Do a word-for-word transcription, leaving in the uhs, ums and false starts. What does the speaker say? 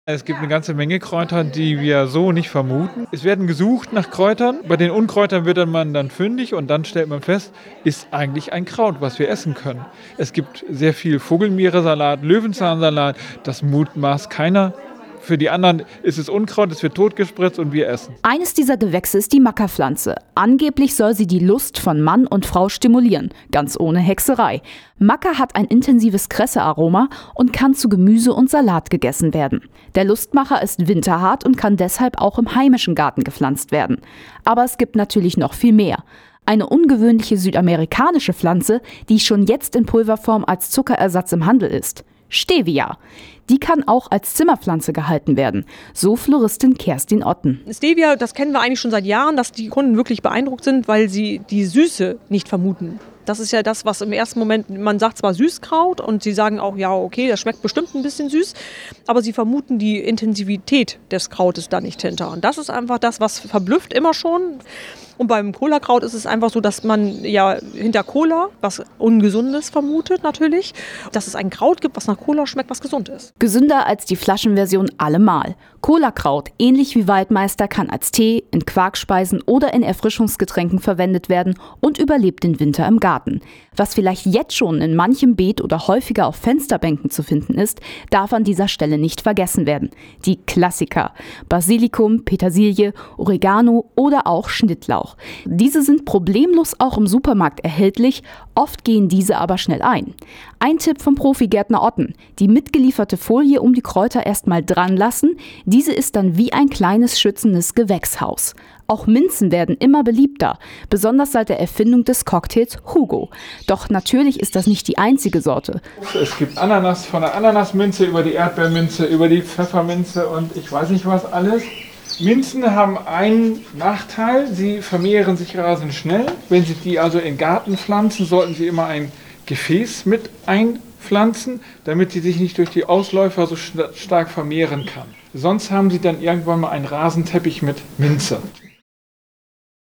Es gibt eine ganze Menge Kräuter, die wir so nicht vermuten. Es werden gesucht nach Kräutern. Bei den Unkräutern wird man dann fündig und dann stellt man fest, ist eigentlich ein Kraut, was wir essen können. Es gibt sehr viel Vogelmeere-Salat, Löwenzahnsalat. Das mutmaßt keiner. Für die anderen ist es Unkraut, es wird totgespritzt und wir essen. Eines dieser Gewächse ist die Maca-Pflanze. Angeblich soll sie die Lust von Mann und Frau stimulieren, ganz ohne Hexerei. Maca hat ein intensives Kressearoma und kann zu Gemüse und Salat gegessen werden. Der Lustmacher ist winterhart und kann deshalb auch im heimischen Garten gepflanzt werden. Aber es gibt natürlich noch viel mehr. Eine ungewöhnliche südamerikanische Pflanze, die schon jetzt in Pulverform als Zuckerersatz im Handel ist. Stevia. Die kann auch als Zimmerpflanze gehalten werden, so Floristin Kerstin Otten. Stevia, das kennen wir eigentlich schon seit Jahren, dass die Kunden wirklich beeindruckt sind, weil sie die Süße nicht vermuten. Das ist ja das, was im ersten Moment, man sagt zwar Süßkraut und sie sagen auch, ja okay, das schmeckt bestimmt ein bisschen süß, aber sie vermuten die Intensivität des Krautes da nicht hinter. Und das ist einfach das, was verblüfft immer schon. Und beim Cola-Kraut ist es einfach so, dass man ja hinter Cola was Ungesundes vermutet natürlich, dass es ein Kraut gibt, was nach Cola schmeckt, was gesund ist. Gesünder als die Flaschenversion allemal. Cola-Kraut, ähnlich wie Waldmeister, kann als Tee, in Quarkspeisen oder in Erfrischungsgetränken verwendet werden und überlebt den Winter im Garten. Was vielleicht jetzt schon in manchem Beet oder häufiger auf Fensterbänken zu finden ist, darf an dieser Stelle nicht vergessen werden. Die Klassiker: Basilikum, Petersilie, Oregano oder auch Schnittlauch. Diese sind problemlos auch im Supermarkt erhältlich, oft gehen diese aber schnell ein. Ein Tipp vom Profigärtner Otten: Die mitgelieferte Folie um die Kräuter erstmal dran lassen, diese ist dann wie ein kleines schützendes Gewächshaus. Auch Minzen werden immer beliebter, besonders seit der Erfindung des Cocktails Hugo. Doch natürlich ist das nicht die einzige Sorte. Es gibt Ananas, von der Ananasminze über die Erdbeerminze, über die Pfefferminze und ich weiß nicht was alles. Minzen haben einen Nachteil, sie vermehren sich rasend schnell. Wenn Sie die also in den Garten pflanzen, sollten Sie immer ein Gefäß mit einpflanzen, damit sie sich nicht durch die Ausläufer so stark vermehren kann. Sonst haben Sie dann irgendwann mal einen Rasenteppich mit Minze.